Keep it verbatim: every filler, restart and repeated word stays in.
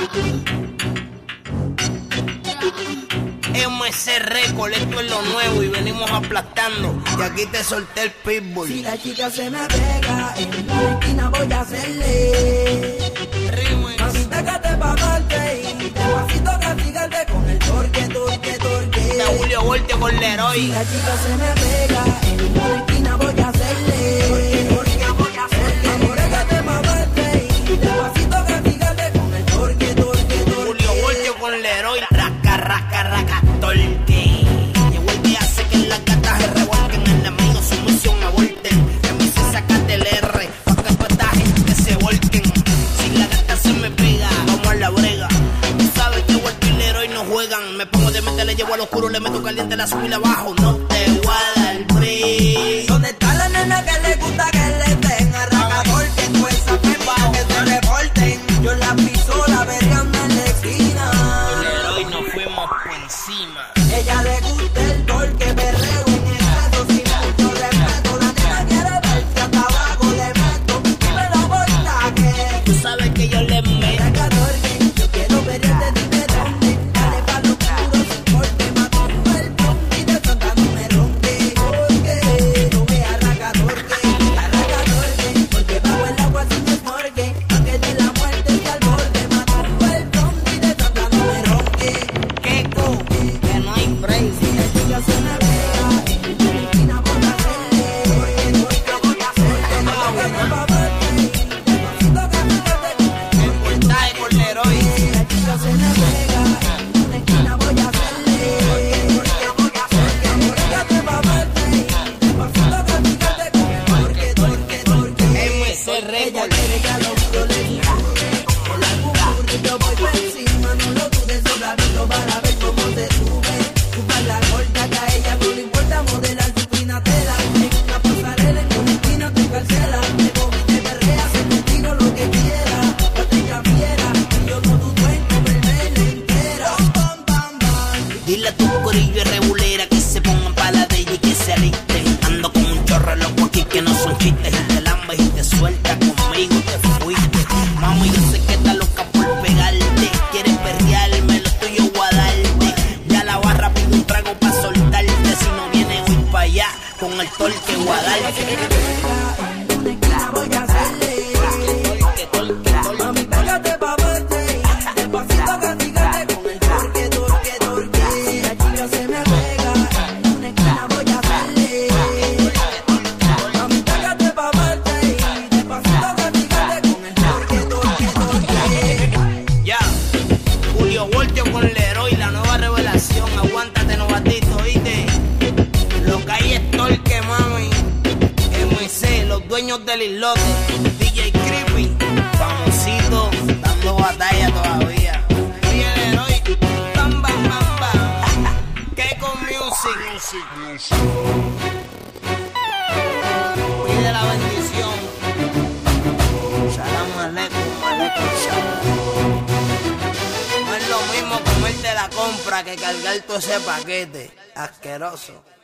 M C Record, esto es lo nuevo y venimos aplastando. Y aquí te solté el pitbull. Si la chica se me pega, en la esquina voy a hacerle Remix. Mamita, que te pagarte y despacito castigarte con el torque, torque, torque. De Julio Voltio con Leroy. Si la chica se me pega, en la esquina voy a hacerle torque, torque, voy a hacerle Amor, que te pagarte y despacito castigarte con el torque, torque, torque. Julio Voltio con Leroy. Raca, raca, raca, torque. Llegó el que hace que las gatas se revuelquen. Enemigos su misión aborten. Que me se saca del R pa' que toda esta gente se volquen. Si la gata se me pega, vamos a la brega. Tú sabes que Voltio y Leroy no juegan. Me pongo de mente, le llevo al oscuro, le meto caliente, la subo y la bajo. No te voy a dar break. ¿Dónde está la nena que le gusta que le den a raca? Porque tú esa pepa que se reporten. Yo la piso, la vergando en la esquina. Leroy nos fuimos por encima. Ella le gusta el torque, perreo en el reto sin mucho respeto. La nena quiere verse hasta abajo, le meto. Dime la vuelta que Tú sabes que yo le meto. raca torque. Yo quiero verte, dime dónde. Dale pa' lo oscuro sin corte. Mato un el pum y de santa no me ronque. Porque no vea raca torque. A raca torque, porque bajo el agua sin desmorgue. Aunque de la muerte se al borde. Mato un el pum y de santa no me ronque. Keko, que no hay break. Si la chica se me pega, en la esquina voy a hacerle torque, voy a hacerle Mamá, que te pa' verte y despacito castigarte con el El voltaje con Leroy. Si la chica se me pega, en la esquina voy a hacerle torque, voy a hacerle Amor, que te pa' verte y despacito castigarte con el torque, torque, torque M C Ella Record. quiere que a lo oscuro le incurre. Con la cucurri yo voy por encima, no lo dudes, sobradito para ver cómo te sube. Buscar la corta que a ella no le importa modelar tu fina tela. En una pasarela en una esquina te encarcela. Te moví, te perrea, hace contigo lo que quiera. No te fiera, y yo no dudo en comerme entera. Bam, bam, bam. Dile a tu corillo y regulera que se pongan pa' la de ella y que se alisten. Ando con un chorro loco aquí que no son chistes. Y te lambes y te sueltas conmigo, te fuiste. Mami, yo sé que estás loca por pegarte. Quieres perrearme, lo tuyo voy a darte. Ya la barra pide un trago pa' soltarte. Si no vienes hoy pa' allá, con el torque voy a darte. En una esquina voy a hacerle Torque, torque, torque. Mami, pégate pa' verte y despacito castigarte con el torque, torque, torque. Si la chica se me pega, en una esquina voy a hacerle Mami, pégate pa' verte y despacito castigarte con el torque, torque, torque. Ya, Julio Voltio con Leroy, la nueva revelación. Aguántate, novatito, ¿viste? Lo que hay es torque, mami. M C, los dueños del islote. D J Creepy, famosito, dando batalla todavía. Oye, Leroy, bam, bam, bam, bam. Keko Music. Pide la bendición. Salam aleikum, aleikum salam. No es lo mismo comerte la compra que cargar todo ese paquete. Asqueroso.